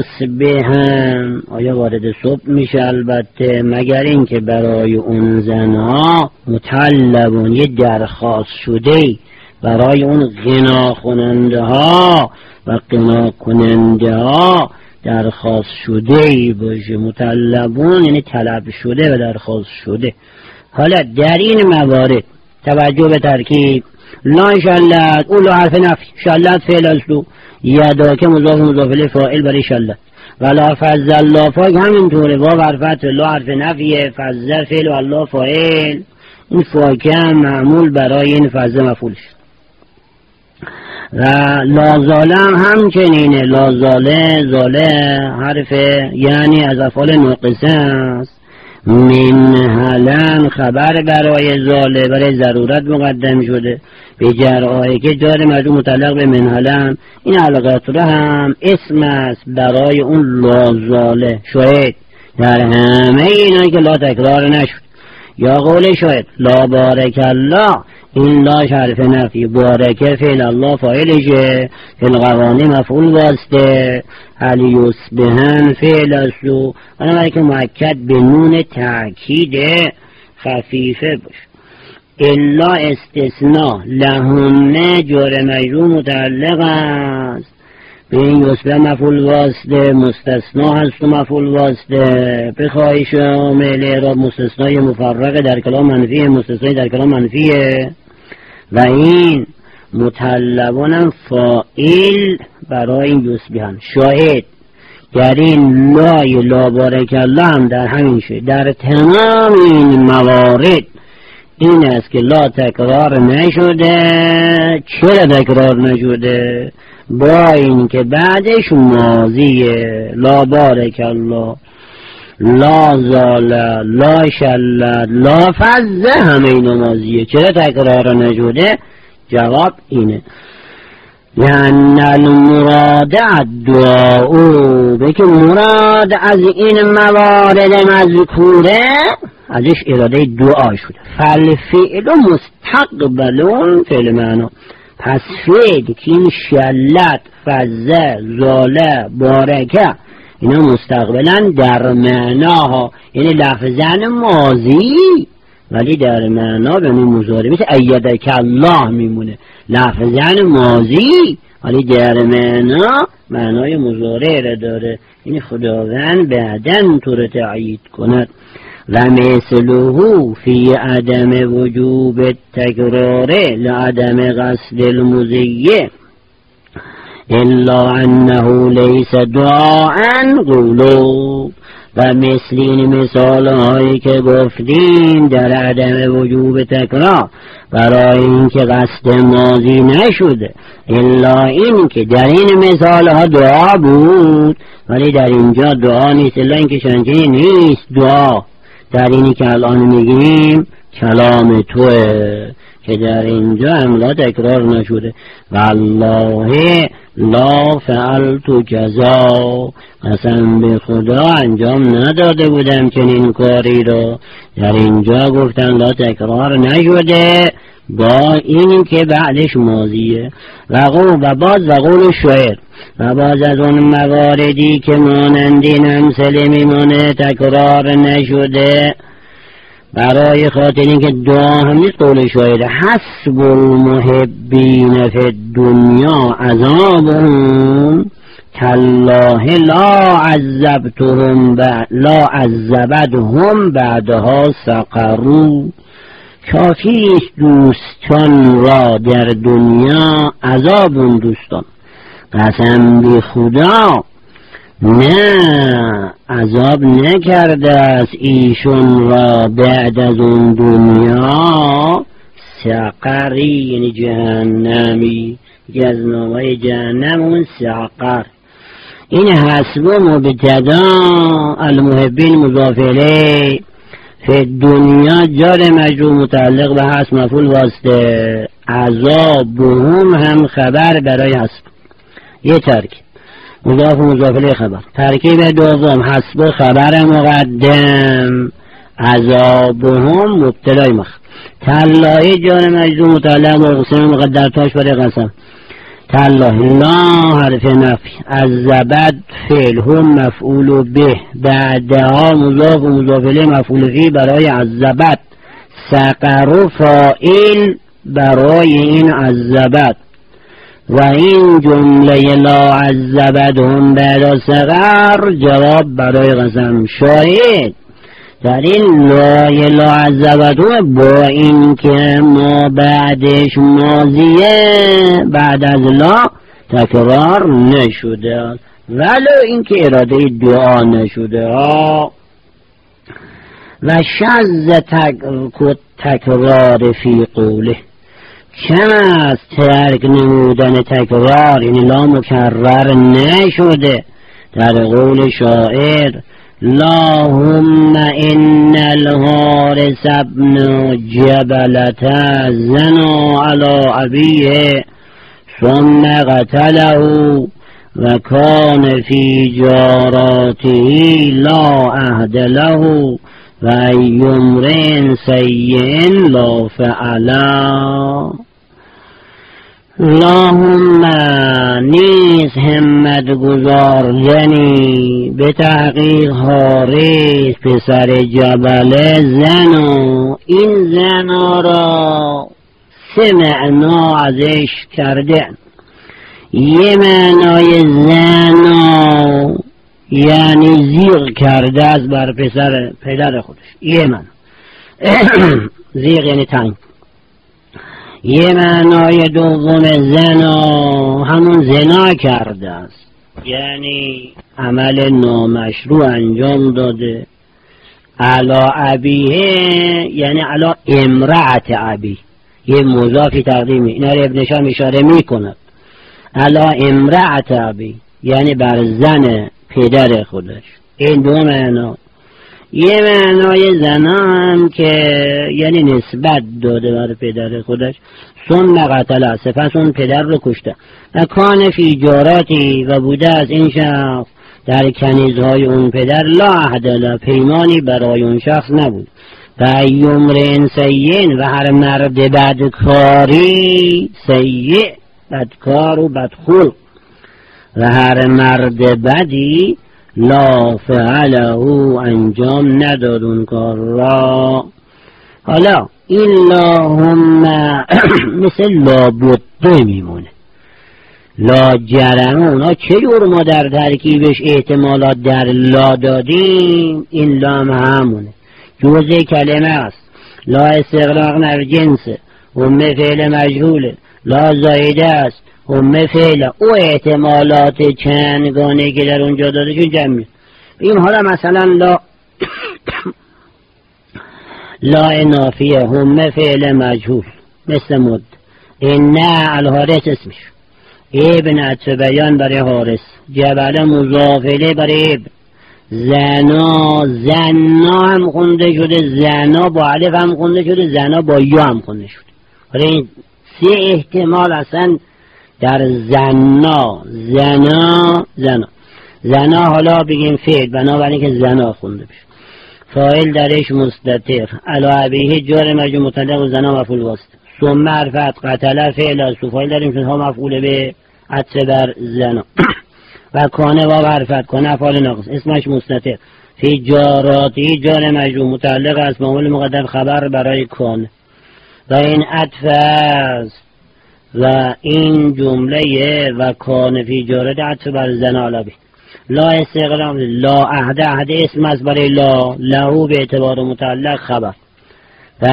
یصبحن آیا وارد صبح میشه؟ البته مگر اینکه برای اون زنها مطلبون یه درخواست شده برای اون غنا کننده ها و غنا کننده ها درخواست شده ای باشه. مطلبون یعنی طلب شده و درخواست شده. حالا در این موارد توجه به ترکیب لا شلت، اون لا حرف نفی، شلت فعل اصلو، یدا که مضاف مضاف الیه فاعل برای شلت. ولا فضل الله فاک همینطوره، واو حرف لا حرف نفیه، فضل فعل و الله فاعل. این فاکه هم معمول برای این فضل مفعولش. و لازاله همچنینه. لازاله زاله حرف یعنی از افعال ناقصه است. من هلن خبر برای زاله برای ضرورت مقدم شده. به جرعایی که جار مجرور متعلق به من هلن، این علقه هم اسم است برای اون لازاله. شاید در همه اینایی که لا تکرار نشد. یا قول شاید لا بارک الله، این لا حرف نفی، بارکه فعل الله فاعلشه، فی القوانی مفعول واسطه، هل یصبحن فعل اصلو، بنابراین که مؤکد به نون تأکید خفیفه باش. الا استثناء لهن جار مجرور متعلق است به این یصبح مفعول واسطه، مستثنا هست و مفعول واسطه. بخواهی شامل اعراب مستثنای مفرقه در کلام منفیه، مستثنای در کلام منفیه. و این مطلبانم فاعل برای این یصبحن. شاهد در این لای لا بارک الله هم در همین شد. در تمام این موارد این است که لا تکرار نشده. چرا تکرار نشده؟ با این که بعدش ماضیه. لا بارک الله، لا زال، لا شلت، لا فزه، همه اینا ماضیه. چرا تکرار نشده؟ جواب اینه لأن المراد الدعاء، بك مراد از این موارد مذکوره ازش اراده دعا شده. فالفعل مستقبل فعل معنا، پس فعل که این شلت، فزه، زاله، بارکه اینا مستقبلا در معناها، یعنی لفظن ماضی ولی در معنا به مضارع، مثل ایدک الله میمونه لفظن ماضی ولی در معنا معنای مضارع را داره، یعنی خداوند بعداً تو رو تأیید کند. و مثله فی عدم وجوب التکرار لعدم قصد المضی الا انه لیس دعاء قولو. و مثل این مثال هایی که گفتیم در عدم وجوب تکرار برای این که قصد ماضی نشده، الا این که در این مثال ها دعا بود ولی در اینجا دعا نیست، الا این که شنجه نیست دعا در اینی که الان میگیم کلام توه که در اینجا املا تکرار نشده. والله لا فعلت جزا، قسم به خدا انجام نداده بودم چنین کاری رو، در اینجا گفتن لا تکرار نشده با این که بعدش ماضیه. و قول و باز و قول شعر و باز از اون مواردی که مانندین امثله میمونه تکرار نشده برای خاطر اینکه دعا هم نیست. قول شاید حسب المحبین فی الدنیا عذابهم تالله لا عذبتهم بعد لا عذبتهم بعدها سقروا. کافیست دوستان را در دنیا عذاب اون دوستان، قسم به خدا نه عذاب نکرده است ایشون را بعد از اون دنیا سقری، یعنی جهنمی، یکی از نامهای جهنم اون سقر. این حسب مبتدا المحبین مضاف الیه فی دنیا جار مجرور متعلق به حسب مفعول واسطه، عذابهم هم خبر برای حسب، یه ترکیب مضاف مضاف الیه خبر. ترکیب دوم حسب خبر مقدم، عذابهم مبتلای مخ. تالله جار مجرور متعلق به قسم مقدر تاش برای قسم. تالله لا حرف نفی، عذبت فعل هم مفعول به، بعدها مضاف و مضاف الیه مفعول فی برای عذبت، سقر فاعل برای این عذبت. و این جمله لا عذبتهم بعد سقر جواب برای قسم. شاهد در این لای لا عذبتهم با این که ما بعدش ماضیه بعد از لا تکرار نشده ولو این که اراده دعا نشده ها. و شذ تکرار فی قوله، کم از ترک نمودن تکرار یعنی لا مکرر نشده در قول شاعر اللهم ان الحارث ابن جبلة زنا على ابیه ثم قتله و کان فی جاراته لا عهد له و ایمرین سیئن لا فعلا. اللهم نیز همت گذاردنی به تحقیق حارث پسر جبله زنا، این زنا را سه معنا ازش کرده. یه معنای زنا یعنی زیغ کرده از بر پسر پدر خودش، یه معنی زیغ یعنی تنگ. یه معنای دوم زنا همون زنا کرده است، یعنی عمل نامشروع انجام داده. علا ابیه یعنی علا امرأت ابی، یه مضافی تقدیمی، اینا رو ابن شام اشاره می کند. علا امرأت ابی یعنی بر زن پدر خودش. این دو معنا. یه معنای زنا هم که یعنی نسبت داده بر پدر خودش. ثم قتل، سپس اون پدر رو کشته. و کان فی جاراتی، و بوده از این شخص در کنیزهای اون پدر لا عهد، پیمانی برای اون شخص نبود. و ایمرین سیئن، و هر مرد بدکاری، سیئ بدکار و بدخلق، و هر مرد بدی لا فعله، انجام نداد اون کار را. حالا این اللهم مثل لابده میمونه، لا جرم. اونا چه جور ما در ترکیبش احتمالات در لا دادیم، این لام همونه، جوزه کلمه است. لا استغراق نو جنسه، هم فعل مجهوله. لا زایده است، هم فعل. او احتمالات چندگانه که در اونجا داده چون جمعی. این حالا مثلا لا لا نافیه، هم فعل مجهول مثل مد. این نه الحارس اسمش، ابن عطف بیان برای حارس، جبل مضافله برای ابن. زنا، زنا هم خونده شده، زنا با علف هم خونده شده، زنا با یا هم خونده شده. حالا این سه احتمال اصلا در زنا، زنا زنا زنا حالا بگیم فعل، بنابراین که زنا خونده بشه. فاعل درش مستتر، علی ابیه جار مجرور مطلق و زنا مفعول واسط. ثم عرفت قتل فعل است، فاعل داریم که ها مفعول به عطف بر زنا. و کانه و عرفت، کانه افعال ناقص، اسمش مستتر. فی جاراتی جار مجرور متعلق است، معمول مقدر خبر برای کانه. و این عطف است، و این جمله و کانه فی جارات عطف بر زنا علبی. لا استقلام، لا عهد، عهد اسم است برای لا، لهو به اعتبار متعلق خبر. و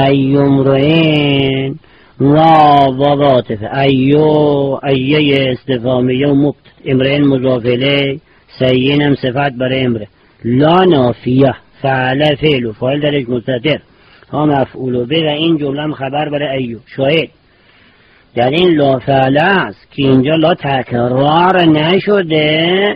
ایمرین و واطف، ایو ایه استفهامیه و مبت، امرین مضافله، سیین هم صفت برای امره. لا نافیه، فعل فعل و فاعل درش مستتر، ها مفعول به، و این جمله هم خبر برای ایو. شاهد در این لا فعل است که اینجا لا تکرار نشده،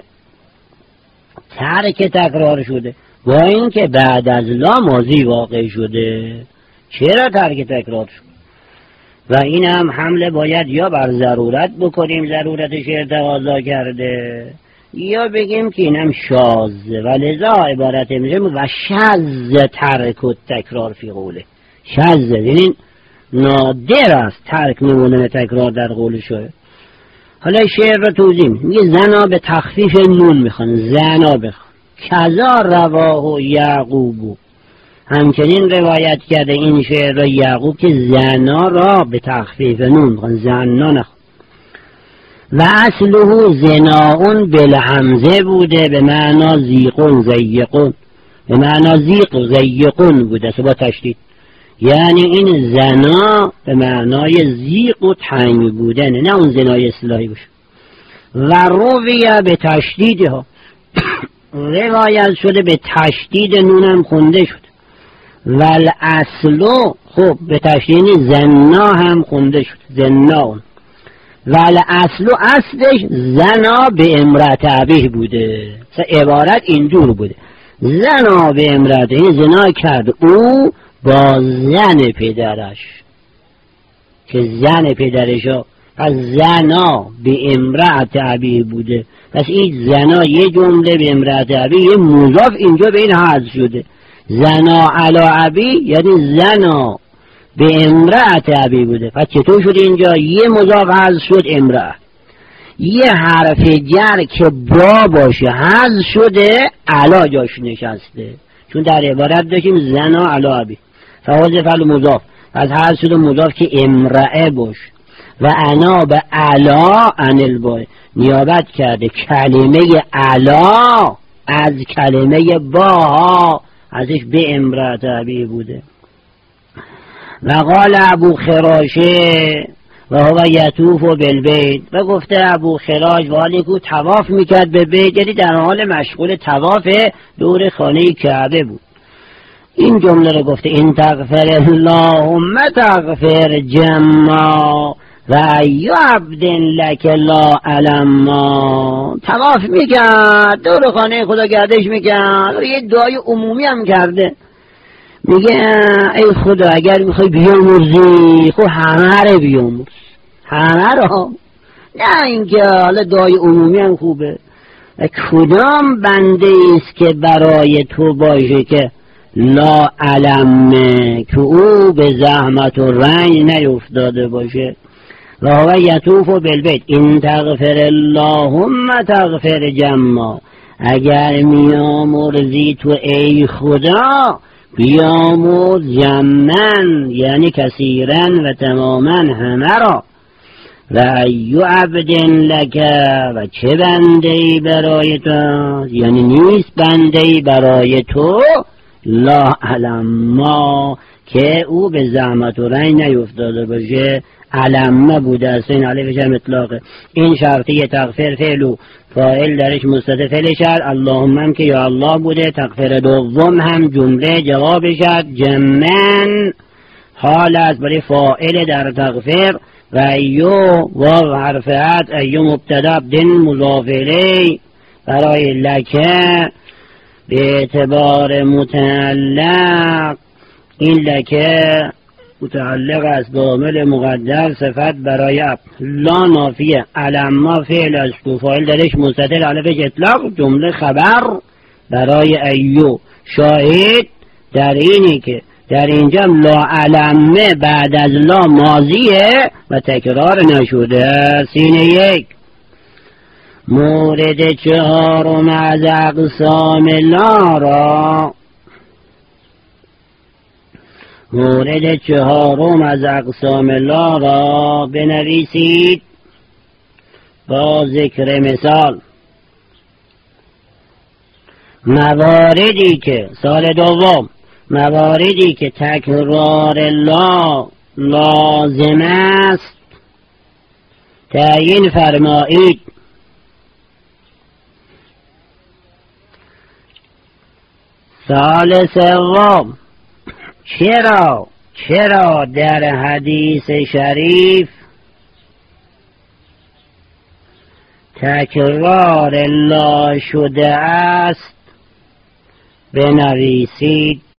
ترک تکرار شده، با این که بعد از لا ماضی واقع شده. چرا ترک تکرار شد؟ و این هم حمله باید یا بر ضرورت بکنیم، ضرورتش ارتقاضا کرده، یا بگیم که اینم شاذه، و لذا عبارت میشه و شاذ ترک و تکرار فی قوله. شاذه یعنی نادر است ترک نمونه تکرار در قول شاید. حالا شعر رو توضیح میگه زنا به تخفیف نون میخوان، زنا بخوان. کذا رواه یعقوب، همچنین روایت کرده این شعر را یعقوب که زنا را به تخفیف نون میخوان، زنا نخوان. و اصله زناون بالحمزه بوده، به معنا زیقون زیقون، به معنا زیق و زیقون بوده با تشدید. یعنی این زنا به معنای زیق و تنگ بودن، نه اون زنای اصطلاحی باشه. و رویه به تشدید ها، روایت شده به تشدید نونم خونده شد. و الاصلو خب به تشدید زنا هم خونده شد، زنا. و الاصلو اصلش زنا به امرأت ابیه بوده، عبارت اینجور بوده، زنا به امرأت، این زنا کرد او با زن پدرش، که زن پدرش ها، پس زنا به امرأت ابیه بوده. پس این زنا یه جمله به امرأت ابیه، یه مضاف اینجا به این حذف شده. زنا علی ابی یعنی زنا به امرأت ابی بوده. پس چطور شده اینجا یه مضاف حذف شد امرأت، یه حرف جر که با باشه حذف شده، علا جاش نشسته، چون در عبارت داشتیم زنا علی ابی، فواز فعل مضاف، از حذف شده مضاف که امرأه باش. و انا به علا عن البای، نیابت کرده کلمه علا از کلمه با، ازش به امرأت ابی بوده. و قال ابو خراشه و هو یطوف بالبیت، و گفته ابو خراش والی که طواف میکرد به بیت، یعنی در حال مشغول طواف دور خانه کعبه بود. این جمله رو گفته این تغفر اللهم تغفر جما و ایو عبد لک لا علما، طواف میکرد دور خانه خدا گردش میکرد، یه دعای عمومی هم کرده، میگه ای خدا اگر میخوای بیامرزی خب همه رو بیامرز، همه رو، نه اینکه حالا دعای عمومی هم خوبه. کدام بنده است که برای تو باشه که لا علمه، که او به زحمت و رنج نیفتاده باشه. و هو یطوف بالبیت این تغفر اللهم تغفر جما، اگر میامرزی تو ای خدا بیامرز جمعن، یعنی کثیرن و تماما همه را. و ایو عبد لک، و چه بندهی برای تو، یعنی نیست بندهی برای تو لا علما، که او به زحمت و رنج نیفتاده باشه. علمه بوده است، این علیفش هم اطلاقه. این شرطی تغفیر فعلو فاعل درش مستتر فعل شد، اللهم هم که یا الله بوده، تغفیر دوم هم جمله جواب شد، جمعن حال است برای فاعل در تغفیر. و ایو و حرفت ایو مبتدا بدن مضاف الیه، برای لکه به اعتبار متعلق، این لکه متعلق است به عامل مقدر صفت برای اب، لا نافیه، علما فعل است و فاعل درش مستتر علفش اطلاق، جمله خبر برای ایو. شاهد در اینی که در اینجا لا علمه بعد از لا ماضیه و تکرار نشده. سینه یک. مورد چهارم از اقسام لا را، مورد چهارم از اقسام لا را بنویسید با ذکر مثال. مواردی که سال دوم مواردی که تکرار لا لازم است تعیین فرمایید. سال سوم، چرا چرا در حدیث شریف تکرار لا شده است بنویسید.